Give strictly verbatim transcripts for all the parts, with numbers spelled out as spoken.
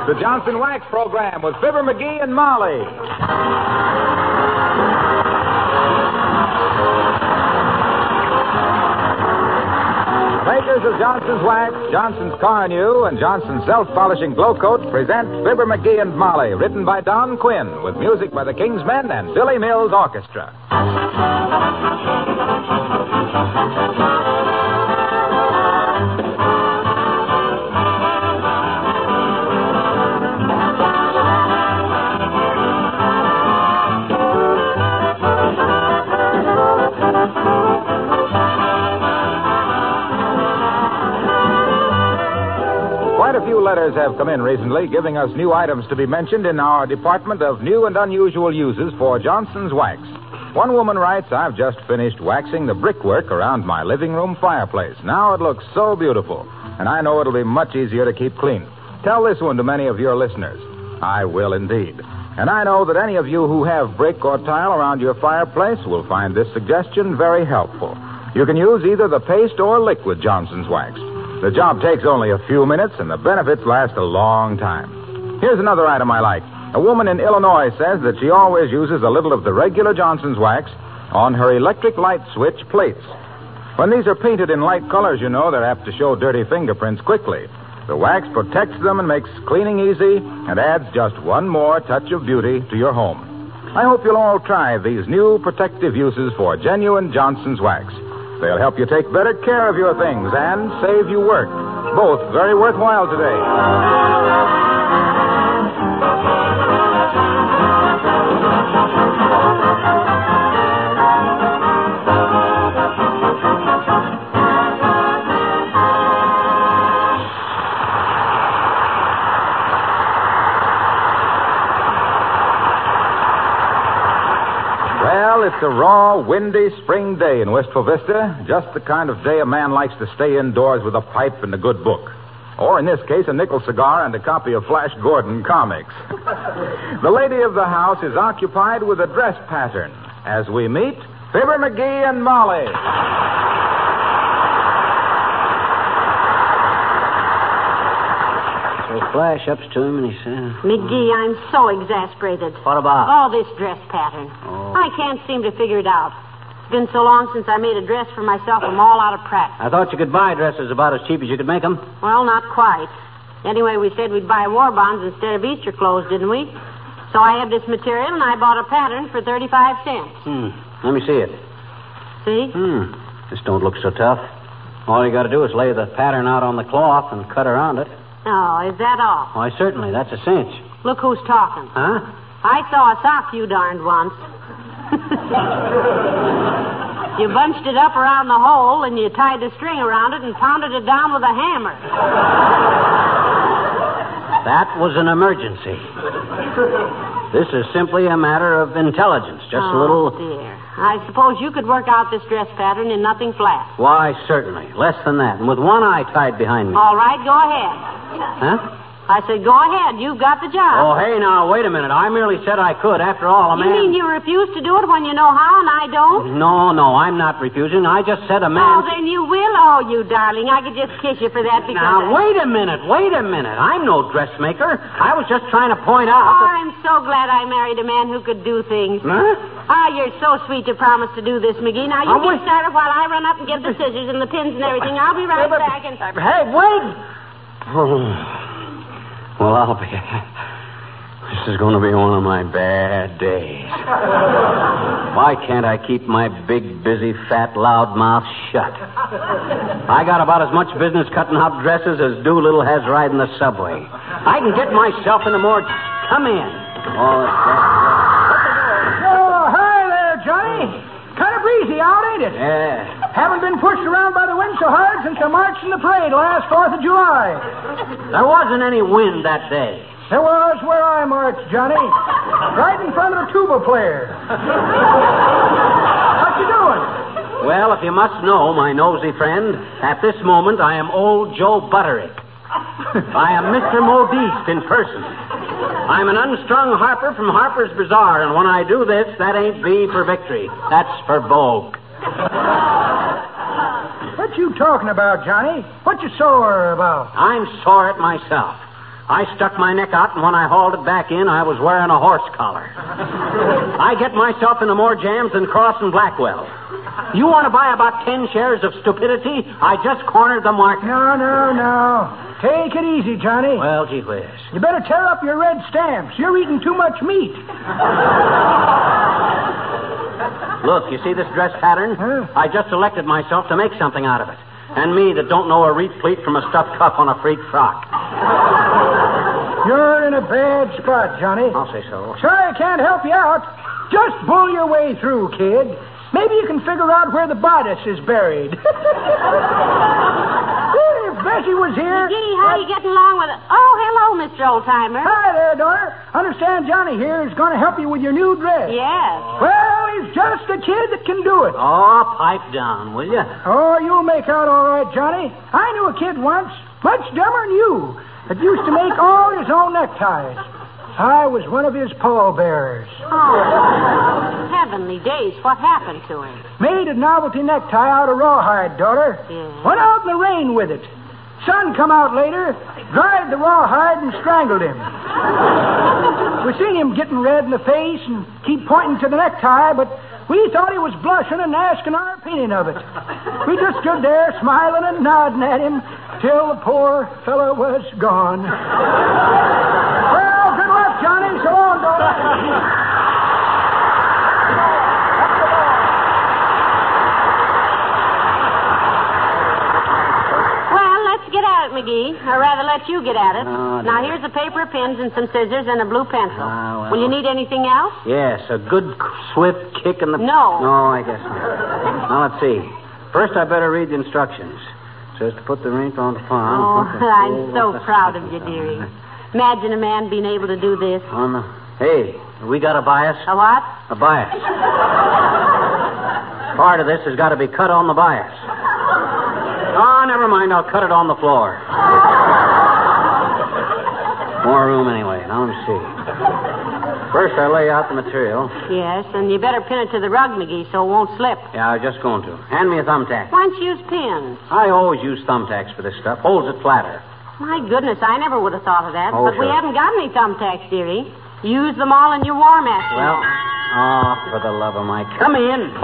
The Johnson Wax Program with Fibber McGee and Molly. Makers of Johnson's Wax, Johnson's Car-New, and Johnson's Self-Polishing Glow Coat present Fibber McGee and Molly, written by Don Quinn, with music by the Kingsmen and Billy Mills Orchestra. Quite a few letters have come in recently giving us new items to be mentioned in our department of new and unusual uses for Johnson's Wax. One woman writes, I've just finished waxing the brickwork around my living room fireplace. Now it looks so beautiful, and I know it'll be much easier to keep clean. Tell this one to many of your listeners. I will indeed. And I know that any of you who have brick or tile around your fireplace will find this suggestion very helpful. You can use either the paste or liquid Johnson's Wax. The job takes only a few minutes, and the benefits last a long time. Here's another item I like. A woman in Illinois says that she always uses a little of the regular Johnson's Wax on her electric light switch plates. When these are painted in light colors, you know, they're apt to show dirty fingerprints quickly. The wax protects them and makes cleaning easy and adds just one more touch of beauty to your home. I hope you'll all try these new protective uses for genuine Johnson's Wax. They'll help you take better care of your things and save you work. Both very worthwhile today. It's a raw, windy spring day in Wistful Vista. Just the kind of day a man likes to stay indoors with a pipe and a good book. Or, in this case, a nickel cigar and a copy of Flash Gordon comics. The lady of the house is occupied with a dress pattern. As we meet, Fibber McGee and Molly. So Flash ups to him and he says, McGee, I'm so exasperated. What about? Oh, this dress pattern. Oh. I can't seem to figure it out. It's been so long since I made a dress for myself, I'm all out of practice. I thought you could buy dresses about as cheap as you could make them. Well, not quite. Anyway, we said we'd buy war bonds instead of Easter clothes, didn't we? So I have this material, and I bought a pattern for thirty-five cents. Hmm. Let me see it. See? Hmm. This don't look so tough. All you got to do is lay the pattern out on the cloth and cut around it. Oh, is that all? Why, certainly. That's a cinch. Look who's talking. Huh? I saw a sock you darned once. You bunched it up around the hole, and you tied the string around it and pounded it down with a hammer. That was an emergency. This is simply a matter of intelligence. Just oh, a little... dear. I suppose you could work out this dress pattern in nothing flat. Why, certainly. Less than that. And with one eye tied behind me. All right, go ahead. Huh? I said, go ahead. You've got the job. Oh, hey, now, wait a minute. I merely said I could. After all, a you man... You mean you refuse to do it when you know how and I don't? No, no, I'm not refusing. I just said a man... Oh, then you will. Oh, you darling. I could just kiss you for that because... Now, I... wait a minute. Wait a minute. I'm no dressmaker. I was just trying to point out... Oh, that... I'm so glad I married a man who could do things. Huh? Ah, you're so sweet to promise to do this, McGee. Now, you Oh, get wait. started while I run up and get the scissors and the pins and everything. I'll be right Hey, but- back and... Hey, wait! Oh. Well, I'll be... This is going to be one of my bad days. Why can't I keep my big, busy, fat, loud mouth shut? I got about as much business cutting out dresses as Doolittle has riding the subway. I can get myself into more... Come in. Oh, that's... Oh, hi there, Johnny. Kind of breezy out, ain't it? Yeah. Haven't been pushed around by the wind so hard since I marched in the parade last fourth of July. There wasn't any wind that day. There was where I marched, Johnny. Right in front of a tuba player. What you doing? Well, if you must know, my nosy friend, at this moment I am old Joe Butterick. I am Mister Modiste in person. I'm an unstrung harper from Harper's Bazaar, and when I do this, that ain't V for victory. That's for Vogue. What you talking about, Johnny? What you sore about? I'm sore at myself. I stuck my neck out, and when I hauled it back in, I was wearing a horse collar. I get myself into more jams than Cross and Blackwell. You want to buy about ten shares of stupidity? I just cornered the market. No, no, no. Take it easy, Johnny. Well, gee whiz. You better tear up your red stamps. You're eating too much meat. Look, you see this dress pattern? Huh? I just elected myself to make something out of it. And me that don't know a reef pleat from a stuffed cuff on a freak frock. You're in a bad spot, Johnny. I'll say so. Sorry I can't help you out. Just bull your way through, kid. Maybe you can figure out where the bodice is buried. If Bessie was here... McGee, how are you getting along with it? Oh, hello, Mister Oldtimer. Hi there, daughter. Understand Johnny here is going to help you with your new dress. Yes. Well, he's just a kid that can do it. Oh, pipe down, will you? Oh, you'll make out all right, Johnny. I knew a kid once, much dumber than you, that used to make all his own neckties. I was one of his pallbearers. Oh, heavenly days. What happened to him? Made a novelty necktie out of rawhide, daughter. Yeah. Went out in the rain with it. Sun come out later, dried the rawhide and strangled him. We seen him getting red in the face and keep pointing to the necktie, but we thought he was blushing and asking our opinion of it. We just stood there smiling and nodding at him till the poor fellow was gone. Well, good luck, Johnny. So long, daughter. McGee, or rather let you get at it. Oh, now, here's a paper, pins, and some scissors, and a blue pencil. Oh, well. Will you need anything else? Yes, a good swift kick in the... No. No, I guess not. Now, let's see. First, I better read the instructions. It says to put the rink on the farm. Oh, put the- I'm so proud of you, dearie. Imagine a man being able to do this. On the... Hey, we got a bias? A what? A bias. Part of this has got to be cut on the bias. Oh, never mind. I'll cut it on the floor. More room anyway. Now, let me see. First, I lay out the material. Yes, and you better pin it to the rug, McGee, so it won't slip. Yeah, I was just going to. Hand me a thumbtack. Why don't you use pins? I always use thumbtacks for this stuff. Holds it flatter. My goodness, I never would have thought of that. Oh, but we sure. haven't got any thumbtacks, dearie. Use them all in your war match. Well, oh, for the love of Mike. Come in.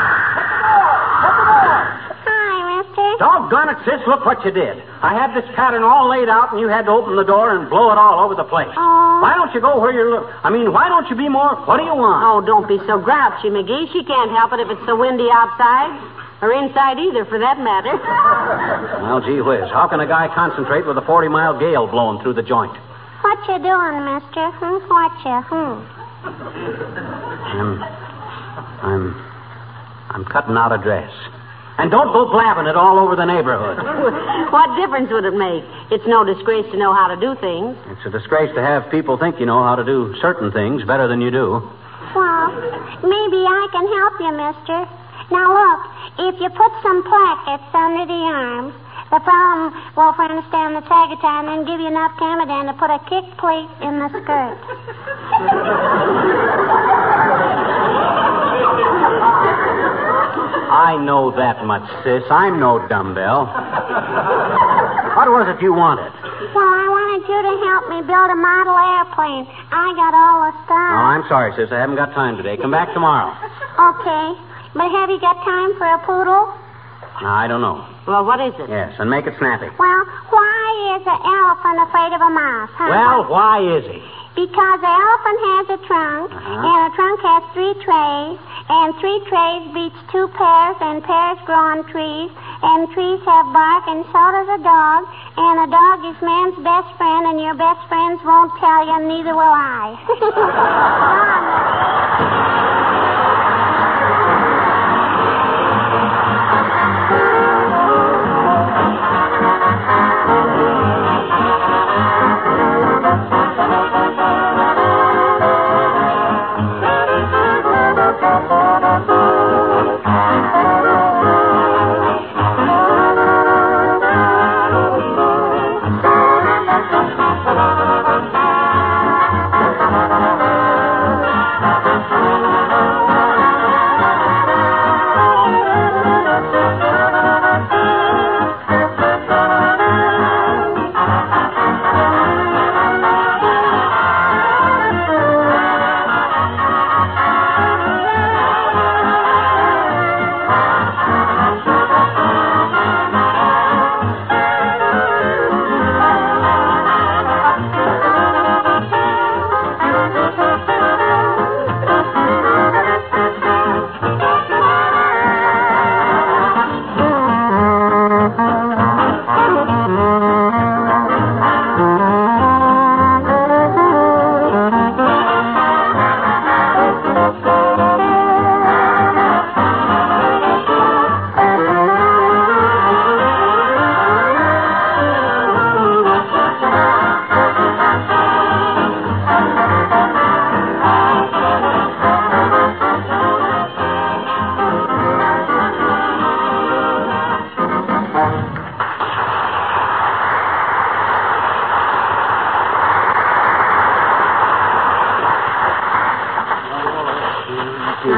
Doggone it, sis, look what you did. I had this pattern all laid out, and you had to open the door and blow it all over the place. Oh. Why don't you go where you're... Lo- I mean, why don't you be more... What do you want? Oh, don't be so grouchy, McGee. She can't help it if it's so windy outside. Or inside either, for that matter. Well, gee whiz, how can a guy concentrate with a forty-mile gale blowing through the joint? What you doing, mister? Hmm? What you, hmm? I'm... I'm... I'm cutting out a dress. And don't go blabbing it all over the neighborhood. What difference would it make? It's no disgrace to know how to do things. It's a disgrace to have people think you know how to do certain things better than you do. Well, maybe I can help you, mister. Now, look, if you put some plackets under the arms, the problem will understand the tag of time and give you enough Camadan to put a kick plate in the skirt. I know that much, sis. I'm no dumbbell. What was it you wanted? Well, I wanted you to help me build a model airplane. I got all the stuff. Oh, I'm sorry, sis. I haven't got time today. Come back tomorrow. Okay. But have you got time for a poodle? I don't know. Well, what is it? Yes, and make it snappy. Well, why is an elephant afraid of a mouse, huh? Well, why is he? Because the elephant has a trunk, Uh-huh. and a trunk has three trays, and three trays beats two pears, and pears grow on trees, and trees have bark, and so does a dog, and a dog is man's best friend, and your best friends won't tell you, and neither will I.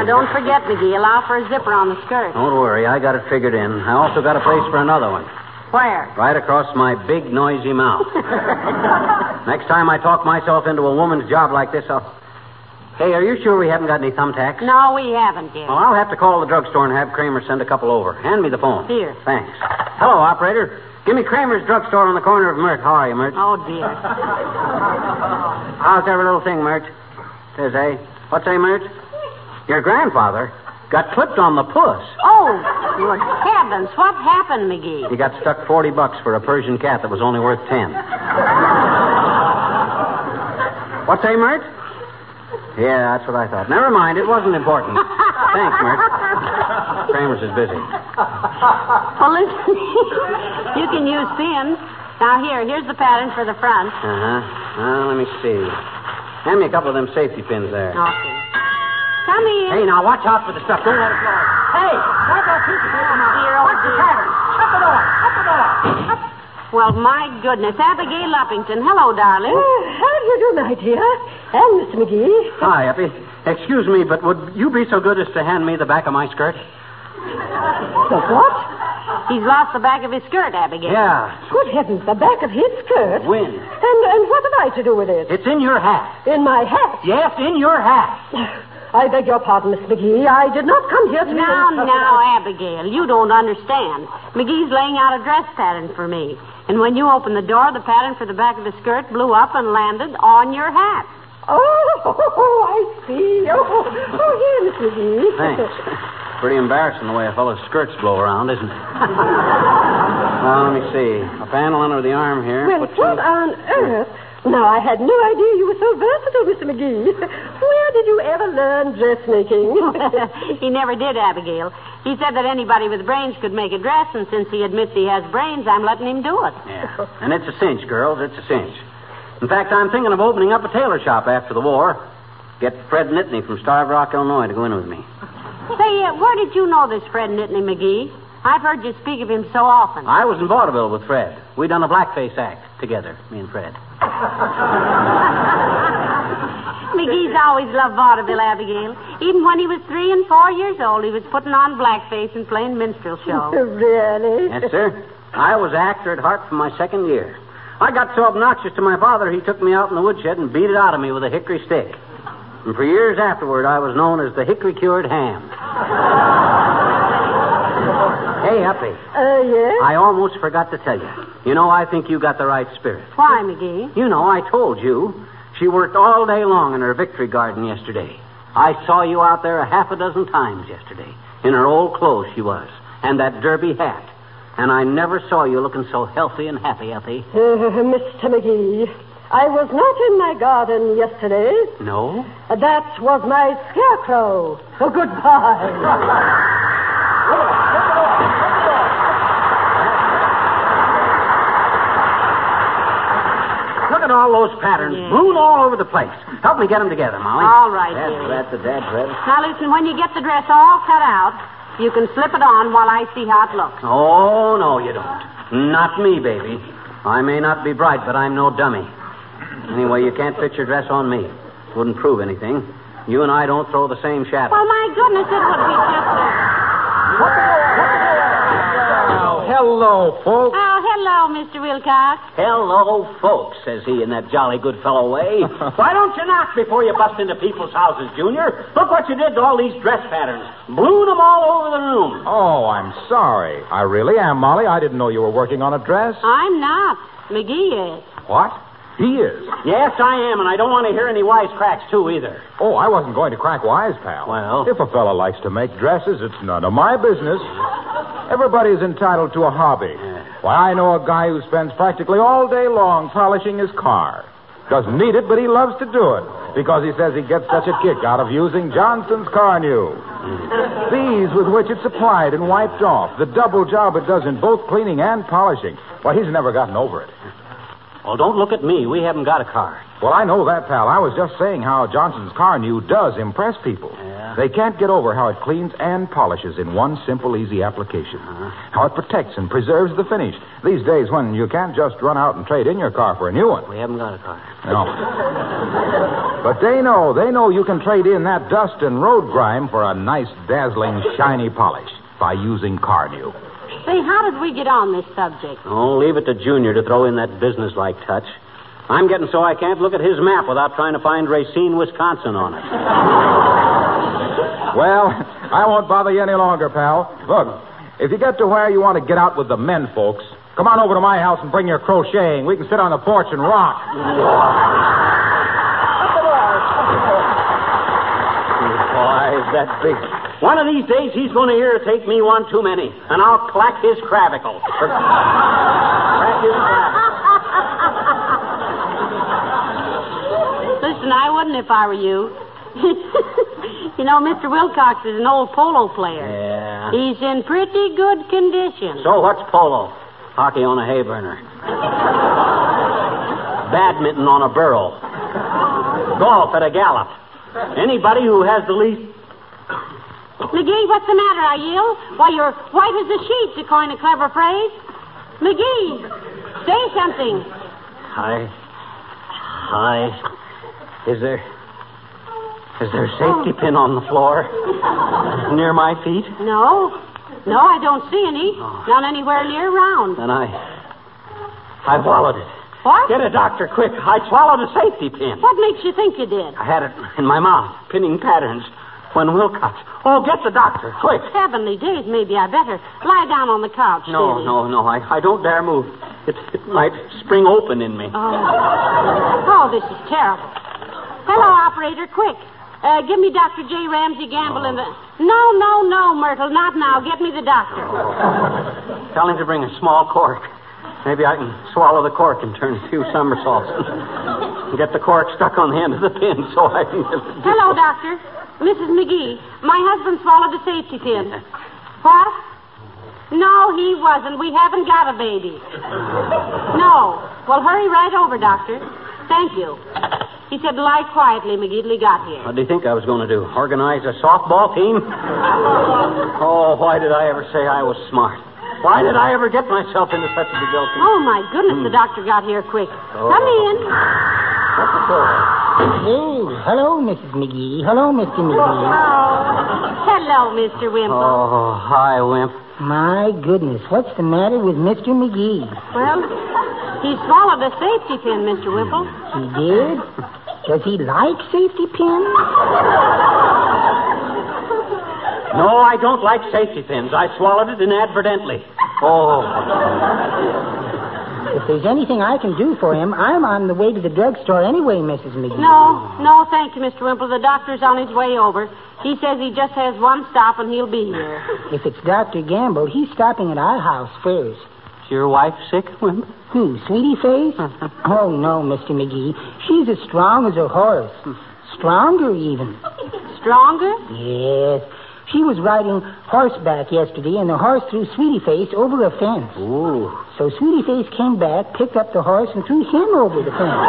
don't forget, McGee. Allow for a zipper on the skirt. Don't worry. I got it figured in. I also got a place for another one. Where? Right across my big, noisy mouth. Next time I talk myself into a woman's job like this, I'll... Hey, are you sure we haven't got any thumbtacks? No, we haven't yet. Well, I'll have to call the drugstore and have Kramer send a couple over. Hand me the phone. Here. Thanks. Hello, operator. Give me Kramer's drugstore on the corner of Mert. How are you, Mert? Oh, dear. How's every little thing, Mert? Says, eh? What's say, Mert? Your grandfather got clipped on the puss. Oh, good heavens. What happened, McGee? He got stuck forty bucks for a Persian cat that was only worth ten. What's say, Mert? Yeah, that's what I thought. Never mind. It wasn't important. Thanks, Mert. Kramer's is busy. Well, listen, you can use pins. Now, here, here's the pattern for the front. Uh-huh. Well, let me see. Hand me a couple of them safety pins there. Okay. Come in. Hey, now, watch out for the stuff. Don't let it fall. Hey, what's that piece of paper now? Dear, oh, What's the dear. pattern? Shut the door. Shut the door. Shut... Well, my goodness. Abigail Uppington. Hello, darling. Oh, how do you do, my dear? And Mister McGee. Hi, Uppy. Excuse me, but would you be so good as to hand me the back of my skirt? The what? He's lost the back of his skirt, Abigail. Yeah. Good heavens, the back of his skirt? Wind. And, and what have I to do with it? It's in your hat. In my hat? Yes, in your hat. I beg your pardon, Miss McGee. I did not come here to... Now, now, Abigail, you don't understand. McGee's laying out a dress pattern for me. And when you opened the door, the pattern for the back of the skirt blew up and landed on your hat. Oh, I see. Oh, oh here, Miss McGee. Thanks. Pretty embarrassing the way a fellow's skirts blow around, isn't it? Well, let me see. A panel under the arm here. Well, Put what some- on earth? Now, I had no idea you were so versatile, Mister McGee. Where did you ever learn dressmaking? He never did, Abigail. He said that anybody with brains could make a dress, and since he admits he has brains, I'm letting him do it. Yeah. And it's a cinch, girls. It's a cinch. In fact, I'm thinking of opening up a tailor shop after the war. Get Fred Nittany from Starved Rock, Illinois, to go in with me. Say, uh, where did you know this Fred Nittany, McGee? I've heard you speak of him so often. I was in vaudeville with Fred. We done a blackface act together, me and Fred. McGee's always loved vaudeville, Abigail. Even when he was three and four years old, he was putting on blackface and playing minstrel shows. Really? Yes, sir. I was actor at heart from my second year. I got so obnoxious to my father, he took me out in the woodshed and beat it out of me with a hickory stick. And for years afterward, I was known as the hickory-cured ham. Hey, Uppy. Uh, yes? I almost forgot to tell you. You know, I think you got the right spirit. Why, McGee? You know, I told you. She worked all day long in her victory garden yesterday. I saw you out there a half a dozen times yesterday. In her old clothes she was. And that derby hat. And I never saw you looking so healthy and happy, Uppy. Uh, Mister McGee, I was not in my garden yesterday. No? Uh, that was my scarecrow. Oh, goodbye. Look at all those patterns. Yeah. Blown all over the place. Help me get them together, Molly. All right, That's, dearie. that's the dad, Fred. Now, listen, when you get the dress all cut out, you can slip it on while I see how it looks. Oh, no, you don't. Not me, baby. I may not be bright, but I'm no dummy. Anyway, you can't fit your dress on me. Wouldn't prove anything. You and I don't throw the same shadow. Well, my goodness, it would be just a... Well, hello, folks. Oh, hello, Mister Wilcox. Hello, folks, says he in that jolly good fellow way. Why don't you knock before you bust into people's houses, Junior? Look what you did to all these dress patterns. Blew them all over the room. Oh, I'm sorry. I really am, Molly. I didn't know you were working on a dress. I'm not. McGee is. What? He is. Yes, I am, and I don't want to hear any wisecracks, too, either. Oh, I wasn't going to crack wise, pal. Well? If a fella likes to make dresses, it's none of my business. Everybody's entitled to a hobby. Why, I know a guy who spends practically all day long polishing his car. Doesn't need it, but he loves to do it because he says he gets such a kick out of using Johnson's Car New. The ease with which it's applied and wiped off, the double job it does in both cleaning and polishing. Well, he's never gotten over it. Well, don't look at me. We haven't got a car. Well, I know that, pal. I was just saying how Johnson's Car New does impress people. Yeah. They can't get over how it cleans and polishes in one simple, easy application. Uh-huh. How it protects and preserves the finish. These days when you can't just run out and trade in your car for a new one. We haven't got a car. No. But they know, they know you can trade in that dust and road grime for a nice, dazzling, shiny polish by using Carnew. Say, how did we get on this subject? Oh, leave it to Junior to throw in that businesslike touch. I'm getting so I can't look at his map without trying to find Racine, Wisconsin on it. Well, I won't bother you any longer, pal. Look, if you get to where you want to get out with the men folks, come on over to my house and bring your crocheting. We can sit on the porch and rock. Why, is that big? One of these days, he's going to irritate me one too many, and I'll clack his clavicle. Crack his clavicle. Listen, I wouldn't if I were you. You know, Mister Wilcox is an old polo player. Yeah. He's in pretty good condition. So what's polo? Hockey on a hay burner. Badminton on a burro. Golf at a gallop. Anybody who has the least... McGee, what's the matter, I yell? Why, you're white as a sheet, to coin a clever phrase. McGee, say something. Hi. Hi. Is there... Is there a safety pin on the floor? Near my feet? No. No, I don't see any. Not anywhere near around. Then I... I swallowed it. What? Get a doctor, quick. I swallowed a safety pin. What makes you think you did? I had it in my mouth, pinning patterns, when Wilcox... Oh, get the doctor, quick. Heavenly days, maybe I better lie down on the couch. No, steady. no, no, I, I don't dare move. It, it might spring open in me. Oh. Oh, this is terrible. Hello, operator, quick. Uh, give me Doctor J. Ramsey Gamble oh. in the... No, no, no, Myrtle, not now. Get me the doctor. Tell him to bring a small cork. Maybe I can swallow the cork and turn a few somersaults. And get the cork stuck on the end of the pin so I can... Hello, doctor. Missus McGee, my husband swallowed a safety pin. What? No, he wasn't. We haven't got a baby. No. Well, hurry right over, doctor. Thank you. He said, lie quietly, McGee, till he got here. What do you think I was going to do? Organize a softball team? Oh, why did I ever say I was smart? Why did I ever get myself into such a difficulty? Oh, my goodness, the doctor got here quick. Oh. Come in. What's the story? Oh, hello, Missus McGee. Hello, Mister McGee. Oh. Hello, Mister Wimple. Oh, hi, Wimp. My goodness, what's the matter with Mister McGee? Well, he swallowed a safety pin, Mister Wimple. He did? Does he like safety pins? No, I don't like safety pins. I swallowed it inadvertently. Oh. If there's anything I can do for him, I'm on the way to the drugstore anyway, Missus McGee. No, no, thank you, Mister Wimple. The doctor's on his way over. He says he just has one stop and he'll be here. If it's Doctor Gamble, he's stopping at our house first. Is your wife sick, Wimp? Who, Sweetie Face? Oh, no, Mister McGee. She's as strong as a horse. Stronger, even. Stronger? Yes. She was riding horseback yesterday, and the horse threw Sweetie Face over a fence. Ooh. So Sweetie Face came back, picked up the horse, and threw him over the fence.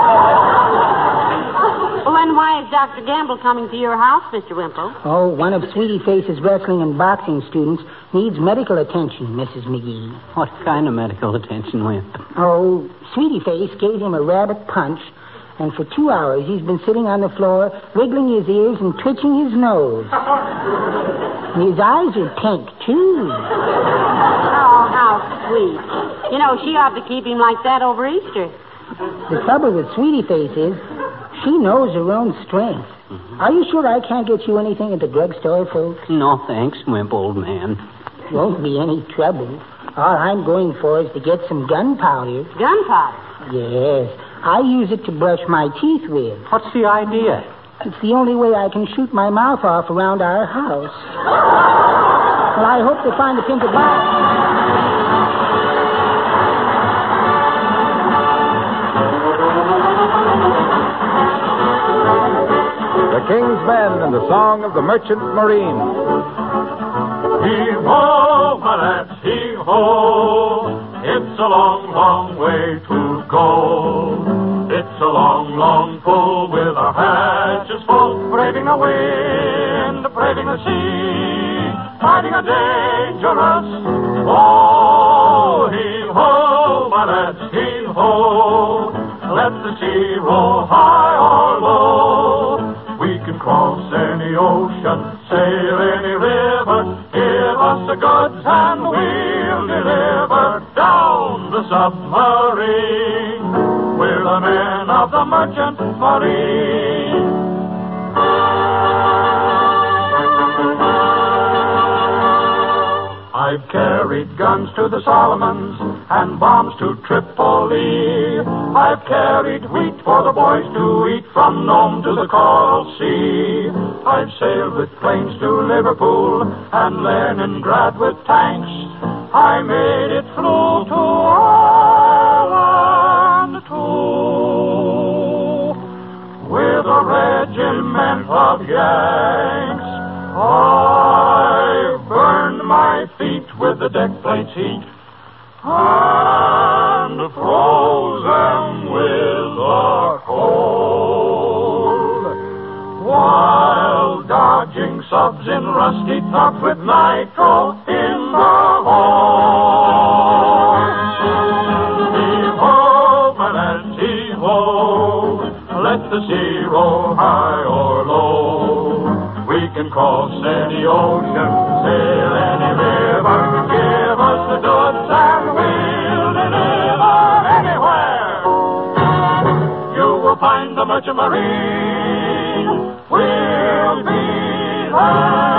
Well, then why is Doctor Gamble coming to your house, Mister Wimple? Oh, one of Sweetie Face's wrestling and boxing students needs medical attention, Missus McGee. What kind of medical attention, Wimp? Oh, Sweetie Face gave him a rabbit punch, and for two hours he's been sitting on the floor, wiggling his ears and twitching his nose. And his eyes are pink, too. Oh, how sweet. You know, she ought to keep him like that over Easter. The trouble with Sweetie Face is she knows her own strength. Mm-hmm. Are you sure I can't get you anything at the drugstore, folks? No, thanks, Wimp, old man. Won't be any trouble. All I'm going for is to get some gunpowder. Gunpowder? Yes. I use it to brush my teeth with. What's the idea? It's the only way I can shoot my mouth off around our house. Well, I hope to find a pink of black. The King's Men and the Song of the Merchant Marine. Heave-ho, my lads, heave-ho. It's a long, long way to go. It's a long, long pull with our hatches full, braving the wind, braving the sea, fighting a dangerous foe. Heave-ho, my lads, heave-ho. Let the sea roll high or low. We can cross any ocean, sail any river. Give us the goods and we'll deliver down the submarine. We're the men of the merchant marine. I've carried guns to the Solomons and bombs to Tripoli. I've carried wheat for the boys to eat from Nome to the Coral Sea. I've sailed with planes to Liverpool and Leningrad with tanks. I made it through to Ireland too with a regiment of Yanks. I've burned my feet with the deck plates heat and froze them with the cold while dodging subs in rusty tops with nitro in the hold. Heave-ho, my lads, heave-ho. Let the sea roll high or low. We can cross any ocean, sail any river. Give us the goods and we'll deliver anywhere. You will find the merchant marine. We'll be there.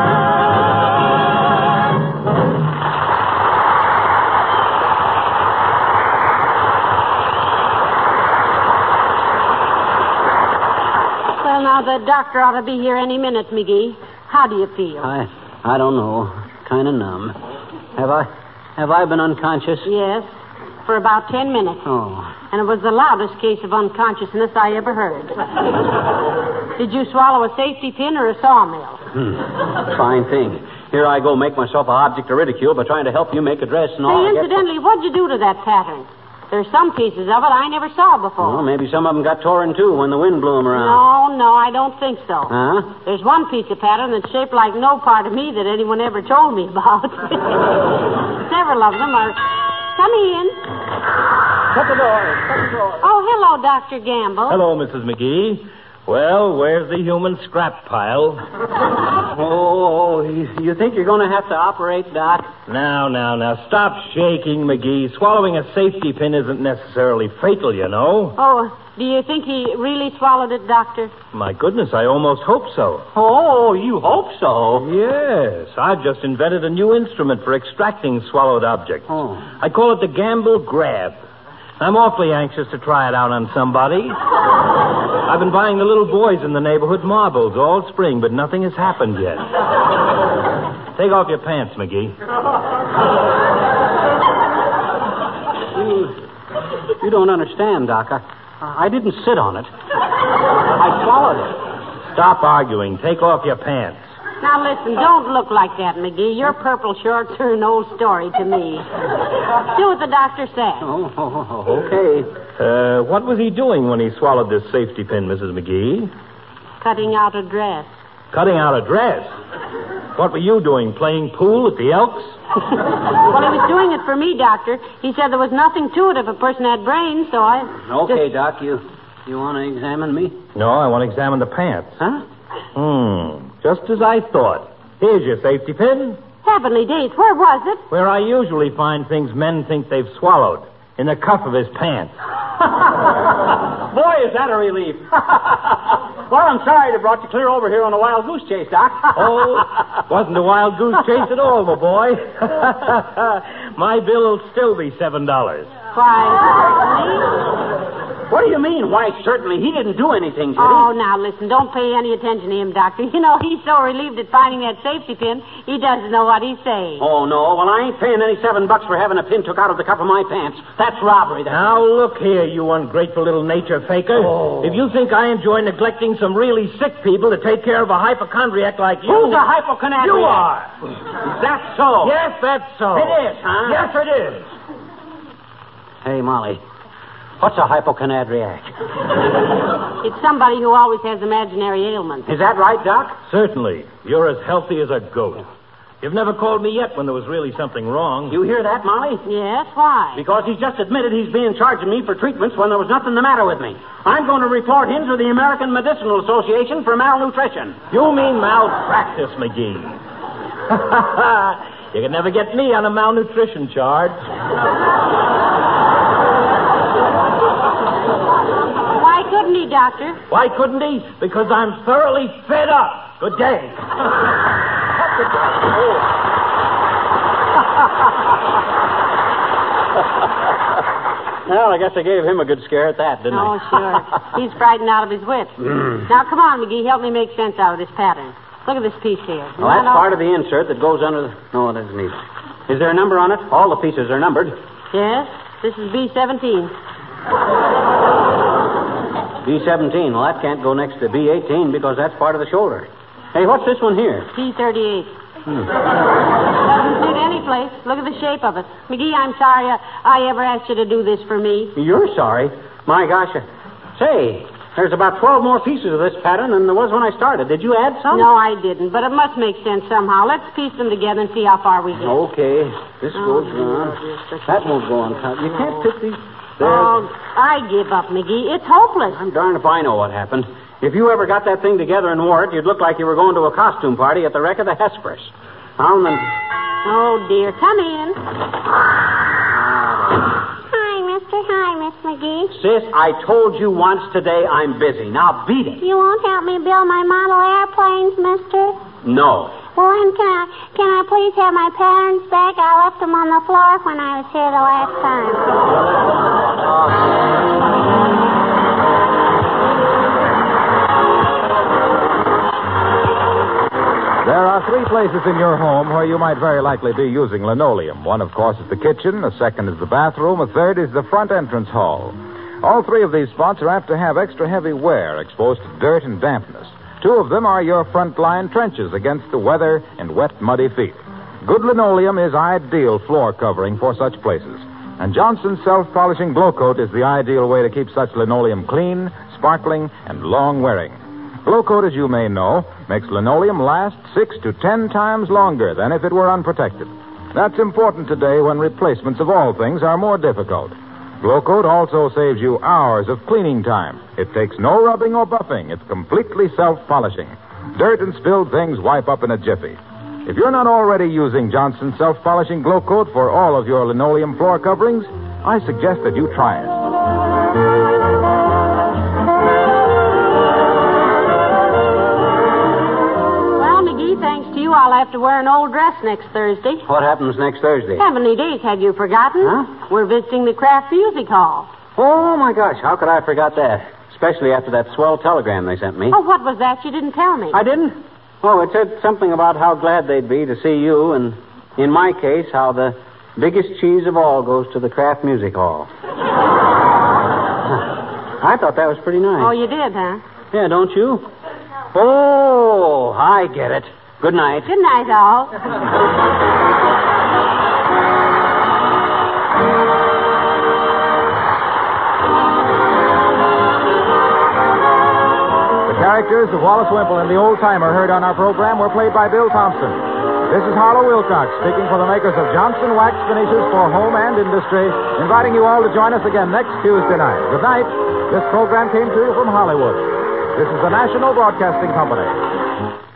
Well, now, the doctor ought to be here any minute, McGee. How do you feel? I I don't know. Kind of numb. Have I have I been unconscious? Yes, for about ten minutes. Oh. And it was the loudest case of unconsciousness I ever heard. Did you swallow a safety pin or a sawmill? Hmm. Fine thing. Here I go, make myself an object of ridicule by trying to help you make a dress and all. Hey, incidentally, what'd you do to that pattern? There's some pieces of it I never saw before. Well, maybe some of them got torn, too, when the wind blew them around. No, no, I don't think so. Huh? There's one piece of pattern that's shaped like no part of me that anyone ever told me about. Several of them are... Come in. Shut the door. Shut the door. Oh, hello, Doctor Gamble. Hello, Missus McGee. Well, where's the human scrap pile? Oh, you, you think you're going to have to operate, Doc? Now, now, now, stop shaking, McGee. Swallowing a safety pin isn't necessarily fatal, you know. Oh, do you think he really swallowed it, Doctor? My goodness, I almost hope so. Oh, you hope so? Yes, I've just invented a new instrument for extracting swallowed objects. Oh. I call it the Gamble Grab. I'm awfully anxious to try it out on somebody. I've been buying the little boys in the neighborhood marbles all spring, but nothing has happened yet. Take off your pants, McGee. You, you don't understand, Doc. I, I didn't sit on it. I swallowed it. Stop arguing. Take off your pants. Now, listen, don't look like that, McGee. Your purple shorts are an old story to me. Do what the doctor said. Oh, oh, oh, okay. Uh, what was he doing when he swallowed this safety pin, Missus McGee? Cutting out a dress. Cutting out a dress? What were you doing, playing pool at the Elks? Well, he was doing it for me, Doctor. He said there was nothing to it if a person had brains, so I... Okay, just... Doc, you, you want to examine me? No, I want to examine the pants. Huh? Hmm, just as I thought. Here's your safety pin. Heavenly days, where was it? Where I usually find things men think they've swallowed. In the cuff of his pants. Boy, is that a relief. Well, I'm sorry to brought you clear over here on a wild goose chase, Doc. Oh, wasn't a wild goose chase at all, my boy. My bill will still be seven dollars. Why, what do you mean, why, certainly? He didn't do anything, did he? Oh, now, listen, don't pay any attention to him, Doctor. You know, he's so relieved at finding that safety pin, he doesn't know what he's saying. Oh, no. Well, I ain't paying any seven bucks for having a pin took out of the cuff of my pants. That's robbery, that's... Now, look here, you ungrateful little nature faker. Oh. If you think I enjoy neglecting some really sick people to take care of a hypochondriac like you... Who's a hypochondriac? You are. Is that so? Yes, that's so. It is, huh? Yes, it is. Hey, Molly. What's a hypochondriac? It's somebody who always has imaginary ailments. Is that right, Doc? Certainly. You're as healthy as a goat. You've never called me yet when there was really something wrong. You hear that, Molly? Yes, why? Because he's just admitted he's being charging me for treatments when there was nothing the matter with me. I'm going to report him to the American Medicinal Association for malnutrition. You mean malpractice, McGee. You can never get me on a malnutrition charge. Why couldn't he, Doctor? Why couldn't he? Because I'm thoroughly fed up. Good day. Well, I guess I gave him a good scare at that, didn't Oh, I? sure. He's frightened out of his wits. Now, come on, McGee. Help me make sense out of this pattern. Look at this piece here. Well, that's part of the insert that goes under the... No, it isn't either. Is there a number on it? All the pieces are numbered. Yes. This is B seventeen. B seventeen. Well, that can't go next to B eighteen because that's part of the shoulder. Hey, what's this one here? P thirty-eight. Hmm. Doesn't fit any place. Look at the shape of it. McGee, I'm sorry I, I ever asked you to do this for me. You're sorry? My gosh. uh, Say, there's about twelve more pieces of this pattern than there was when I started. Did you add some? No, I didn't, but it must make sense somehow. Let's piece them together and see how far we get. Okay. This Oh, goes on. dear. That won't go on top. You can't fit these... There. Oh, I give up, McGee. It's hopeless. I'm darned if I know what happened. If you ever got that thing together and wore it, you'd look like you were going to a costume party at the wreck of the Hesperus. Found them... Oh, dear. Come in. Hi, mister. Hi, Miss McGee. Sis, I told you once today I'm busy. Now beat it. You won't help me build my model airplanes, mister? No. Well, then can I, can I please have my patterns back? I left them on the floor when I was here the last time. There are three places in your home where you might very likely be using linoleum. One, of course, is the kitchen. A second is the bathroom. A third is the front entrance hall. All three of these spots are apt to have extra heavy wear exposed to dirt and dampness. Two of them are your front line trenches against the weather and wet, muddy feet. Good linoleum is ideal floor covering for such places. And Johnson's self-polishing Glow Coat is the ideal way to keep such linoleum clean, sparkling, and long-wearing. Glow Coat, as you may know, makes linoleum last six to ten times longer than if it were unprotected. That's important today when replacements of all things are more difficult. Glow Coat also saves you hours of cleaning time. It takes no rubbing or buffing. It's completely self-polishing. Dirt and spilled things wipe up in a jiffy. If you're not already using Johnson's self-polishing Glow Coat for all of your linoleum floor coverings, I suggest that you try it. Thanks to you, I'll have to wear an old dress next Thursday. What happens next Thursday? Heavenly days, had you forgotten? Huh? We're visiting the Kraft Music Hall. Oh, my gosh. How could I have forgot that? Especially after that swell telegram they sent me. Oh, what was that? You didn't tell me. I didn't? Oh, it said something about how glad they'd be to see you, and in my case, how the biggest cheese of all goes to the Kraft Music Hall. I thought that was pretty nice. Oh, you did, huh? Yeah, don't you? Oh, I get it. Good night. Good night, all. The characters of Wallace Wimple and the Old Timer heard on our program were played by Bill Thompson. This is Harlow Wilcox speaking for the makers of Johnson Wax Finishes for Home and Industry, inviting you all to join us again next Tuesday night. Good night. This program came to you from Hollywood. This is the National Broadcasting Company.